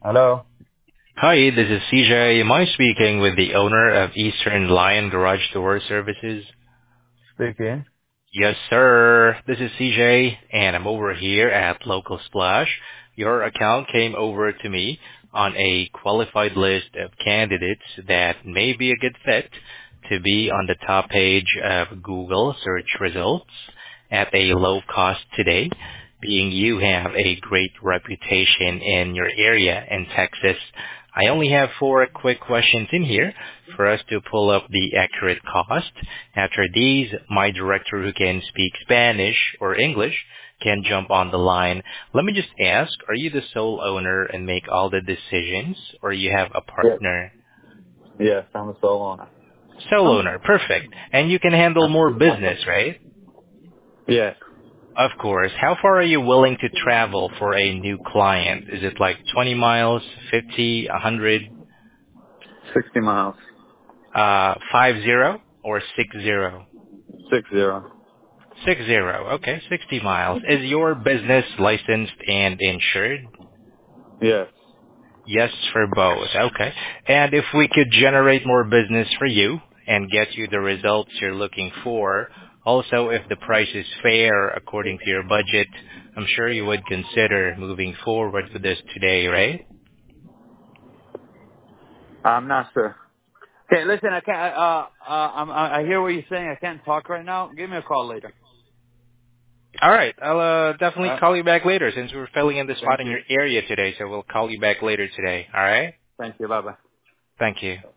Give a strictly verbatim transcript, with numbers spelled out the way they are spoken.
Hello. Hi, this is C J. Am I speaking with the owner of Eastern Lion Garage Door Services? Speaking. Yes, sir. This is C J, and I'm over here at Local Splash. Your account came over to me on a qualified list of candidates that may be a good fit to be on the top page of Google search results at a low cost today, being you have a great reputation in your area in Texas. I only have four quick questions in here for us to pull up the accurate cost. After these, my director who can speak Spanish or English can jump on the line. Let me just ask, are you the sole owner and make all the decisions, or you have a Yes. partner? Yes, I'm a sole owner. Sole owner, perfect. And you can handle more business, right? Yes. Of course. How far are you willing to travel for a new client? Is it like twenty miles, fifty, one hundred, sixty miles. uh, five zero, or six zero? Six zero. Six zero. Okay, sixty miles. Is your business licensed and insured? Yes. Yes, for both. Okay. And if we could generate more business for you and get you the results you're looking for, also if the price is fair according to your budget, I'm sure you would consider moving forward with this today, right? I'm not sure. Okay, listen, I can't, uh, uh, I'm, I I hear what you're saying. I can't talk right now. Give me a call later. All right. I'll uh, definitely Alright. call you back later since we're filling in the spot Thank in you. your area today, so we'll call you back later today. All right? Thank you. Bye bye. Thank you.